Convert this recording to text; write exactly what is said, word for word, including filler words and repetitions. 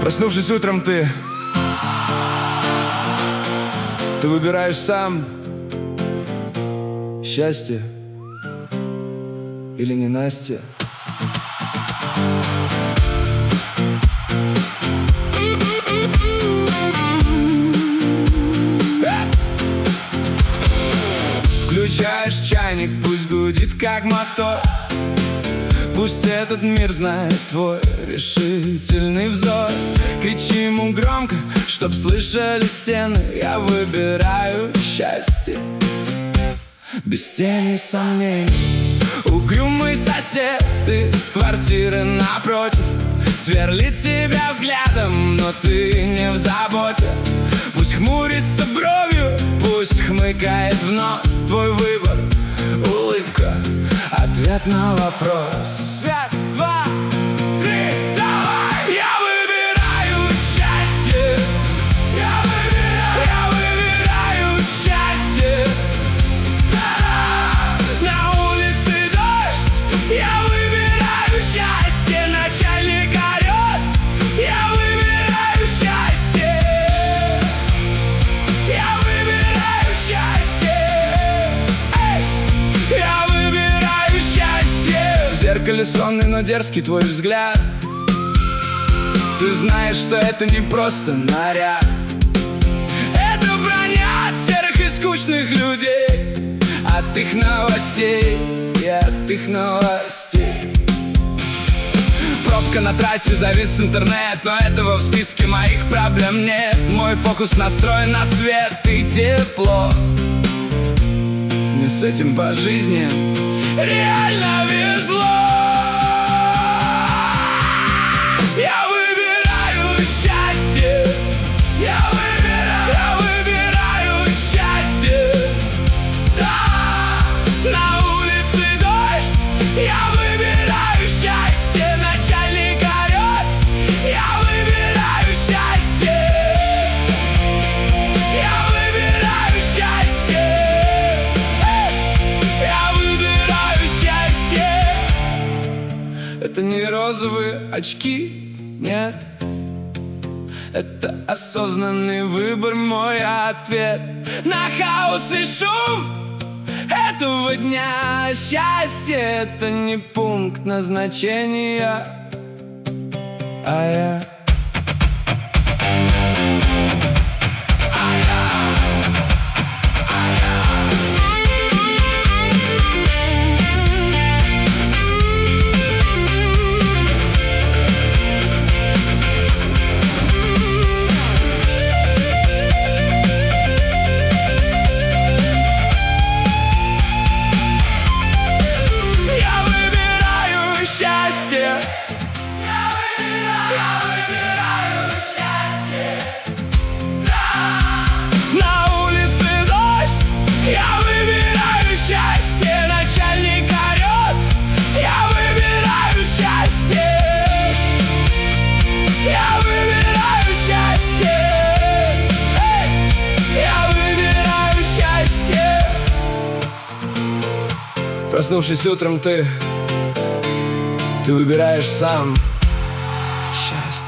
Проснувшись утром, ты Ты выбираешь сам счастье или ненастье. Включаешь чайник, пусть гудит как мотор. Пусть этот мир знает твой решительный взор. Кричи ему громко, чтоб слышали стены. Я выбираю счастье без тени сомнений. Угрюмый сосед из квартиры напротив сверлит тебя взглядом, но ты не в заботе. Пусть хмурится бровью, пусть хмыкает в нос. Твой выбор — улыбка, ответ на вопрос. Раз, два, три, давай! Я выбираю счастье. Я выбираю, я выбираю счастье. Да-да! На улице дождь. Я выбираю счастье. Начальник орет. Я выбираю счастье. Я выбираю счастье. Эй! Я выбираю счастье. В зеркале сонный, но дерзкий твой взгляд. Ты знаешь, что это не просто наряд. Это броня от серых и скучных людей, от их новостей и от их новостей. Пробка на трассе, завис интернет, но этого в списке моих проблем нет. Мой фокус настроен на свет и тепло. Мне с этим по жизни реально везло. Я выбираю счастье. Я выбираю, я выбираю счастье. Да, на улице дождь. Я выбираю счастье. Начальник орет. Я выбираю счастье. Я выбираю счастье. Эй! Я выбираю счастье. Это не розовые очки, нет. Это осознанный выбор, мой ответ на хаос и шум этого дня. Счастье — это не пункт назначения, а я. Проснувшись утром, ты Ты выбираешь сам счастье.